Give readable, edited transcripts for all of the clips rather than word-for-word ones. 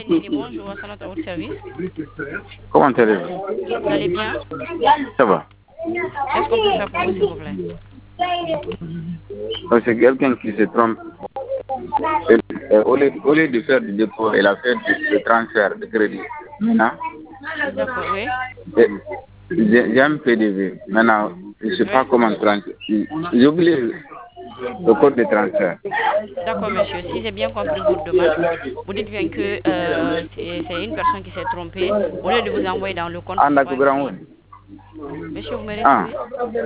Nini, bonjour, Assanat à votre service. Comment allez-vous? Vous allez bien? Ça va. Qu'est-ce qu'on peut faire pour vous, s'il vous plaît? C'est quelqu'un qui se trompe. Au lieu de faire du dépôt, il a fait du transfert de crédit. Maintenant, D'accord, oui. j'ai un PDV. Maintenant, je ne sais pas Oui. comment transférer. J'ai oublié le code de transfert. D'accord, monsieur. Si j'ai bien compris votre demande, vous dites bien que c'est une personne qui s'est trompée. Au lieu de vous envoyer dans le compte Anda mobile Grand money. One. Monsieur, vous me Ah, recevez?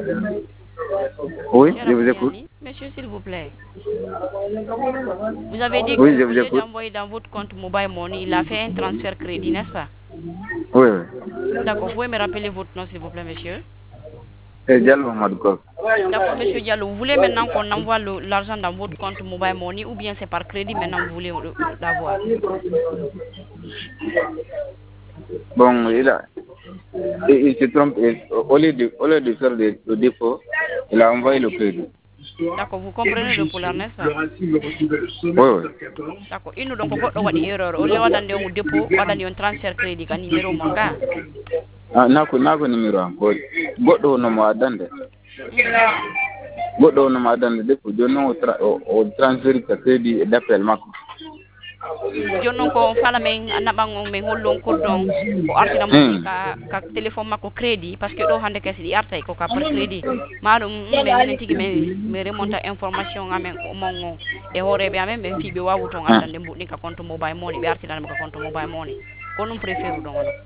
oui, Cher je vous écoute. Abdiani, monsieur, s'il vous plaît. Vous avez dit Oui, je qu'au vous lieu écoute. d'envoyer dans votre compte mobile money, il a fait un transfert crédit, n'est-ce pas? Oui, oui. D'accord, vous pouvez me rappeler votre nom, s'il vous plaît, monsieur? C'est Diallo Madouko. D'accord, monsieur Diallo, vous voulez maintenant qu'on envoie l'argent dans votre compte mobile money ou bien c'est par crédit maintenant vous voulez l'avoir? Bon, il se trompe. Au lieu de faire le dépôt, il a envoyé le crédit. D'accord, vous comprenez le polar, n'est-ce pas? Oui, oui. D'accord, ino donc goɗɗo waɗi erreur o le waɗande on dépôt waɗani on transfert crédit ka numéro mon ka. Ah, nako numéro am ko goɗɗo honomo addande goɗɗo honomo addande dépôt joni noon o transféri ka crédit d'appel makko. Joni noon ko fala men naɓan on min hollon koddon o artina mbuɗi ka téléphone makko crédit par ce que ɗo hannde kese ɗi artay ko ka par crédit maɗum min enen tigui min remonta information amen mon o e hooreɓe amen ɓen fi ɓe wawu toon addande mbuɗɗin ka compte mobile money ɓe artinanmo ka compte mobile money ko ɗum préfére ɗon onon.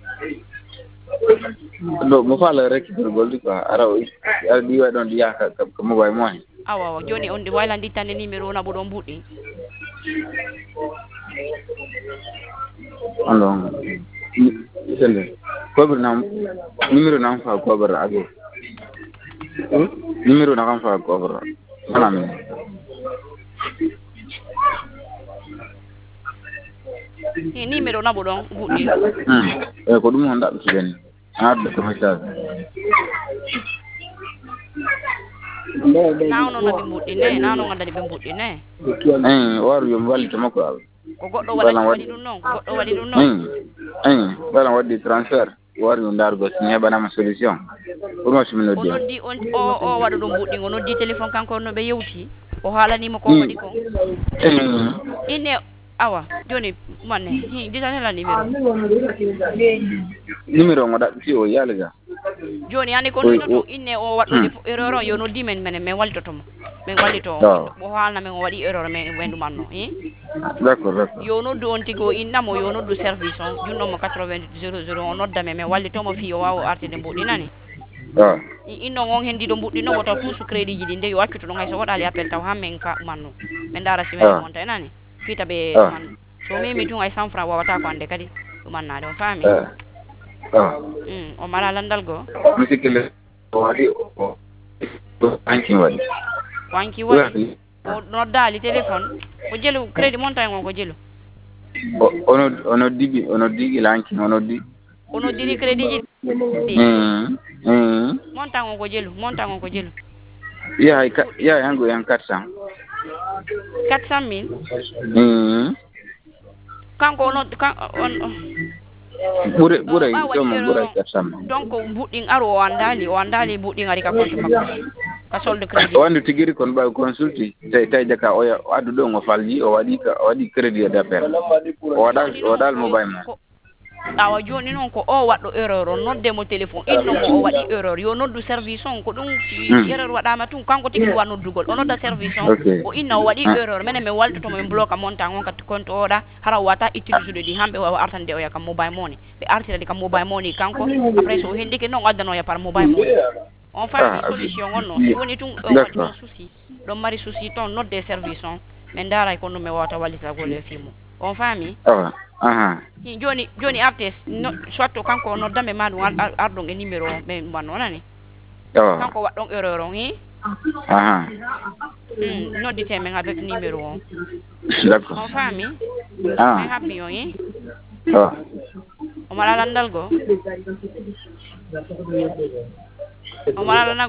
ɗo mo faala récupérgol ɗi quoi ara ara ɗi waɗi ɗon ɗi yaha ka mobile money. awa joni on wayla dittande numéro naɓo ɗon mbuɗɗi. Alors sende koɓre nam numéro nam fa koɓre age numéro na kam fa koɓre anami numéro naɓo ɗon mbuɗɗi. eyyi ko ɗum on ɗaɓɓitideni adde ko message nawno naɓe mbuɗɗine nawno gandani ɓe mbuɗɗine waru yomi wallita makko al ko goɗɗo waɗi ɗum noon ko goɗɗo waɗi ɗum noon. ɓalan waddi transfert wari ɗum dargo so mi heɓanama solution pour mo somi o noddi noddi o waɗa ɗum mbuɗɗi o noddi téléphone kanko no ɓe yewti o haalanima ko waɗi ko inne awa joni manne ditan hela numéro mo ɗaɓɓiti o yaaliga joni hani ko noddi to inne o waɗɗo erreur o yo noddi men min wallitotomo min wallito o haalna men o waɗi erreur min wendumanno d'accord yo noddu on tigi o innamo yo noddu service on junnomo 88 00 o noddame min wallitomo fi o wawa artide mbuɗɗinani inno on hendiɗo mbuɗɗinomo taw touche crédit ji ɗi nde yo accito ɗon hay so waɗali appel taw hammin ka manno min dara si men monta enani fiita ɓe ɗuman so memi tun ay 100 francs wawata ko ande kadi ɗumannade o faami o mala landal goo musikile o waɗi o hanki waɗi ko hanki waɗi o noddali téléphone ko jelu crédit monta on ko jelu ono noddi lanki o noddiri crédit ji monta on ko jelu yahay hango yan 400 000 kanko on ɓuuray ɓuuray 400 donc mbuɗɗin aru o andali mbuɗɗin ari ka compte makko ka solde crédit o andi tigiri kono ɓawi consulti tawi jaka o addu ɗo o falji o waɗi crédit d'appel o waɗal mobile mo awa joni noon ko o waɗɗo erreur o noddemo téléphone innomo o waɗi erreur yo noddu service on ko ɗum si erreur waɗama tun kanko tigi wa noddugol o nodda service on o inna o waɗi erreur minen min walltotomo min bloque montant on kati compte oɗa hara o wata utiliser ɗi hamɓe wawa artande oya kam mobile money ɓe artirade kam mobile money kanko après so hendiki noon addanoya par mobile money on faami solution on noon woni tun on waɗi ɗon souci ɗon mari souci toon nodde service on min daray ko ɗum mi wawata wallitagol e fimo on faami joni artes soit to kanko noddame ma ɗum arɗon e numéro o ɓe wanno nani kanko waɗɗon erreur on noddite men avec numéro on on faami min habbi on o mala landal goo o mala